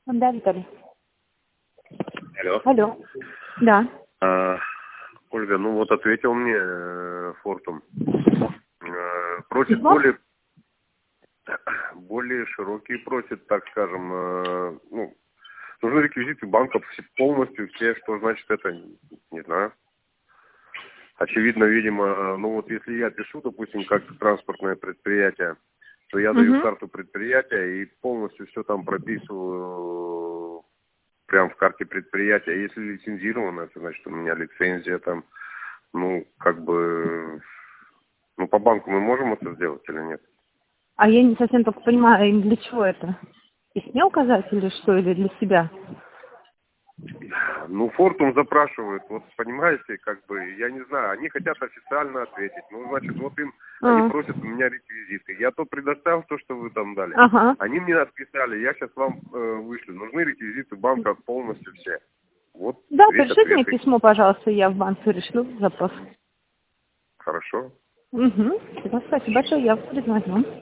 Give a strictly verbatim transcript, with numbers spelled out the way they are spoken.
Да, Виталий. Алло. Алло. Да. А, Ольга, ну вот ответил мне э, Фортум. Э, просит Письмо? более, более широкие, просит, так скажем, э, ну, нужны реквизиты банков все- полностью, все, что значит это, не знаю. Очевидно, видимо, э, ну вот если я пишу, допустим, как транспортное предприятие, то я даю Угу. карту предприятия и полностью все там прописываю прям в карте предприятия. Если лицензировано, это значит у меня лицензия там, ну, как бы, ну, по банку мы можем это сделать или нет? А я не совсем только понимаю, им для чего это? Письме указать или что, или для себя? Ну, Фортум запрашивают, вот, понимаете, как бы, я не знаю, они хотят официально ответить. Ну, значит, вот им, они А. просят у меня реквизиты. Я то предоставил то, что вы там дали. Ага. Они мне отписали, я сейчас вам э, вышлю. Нужны реквизиты банка полностью все. Вот Да, весь пришлите мне ответ. письмо, пожалуйста, я в банк решлю запрос. Хорошо. Угу. Спасибо большое, я признаю.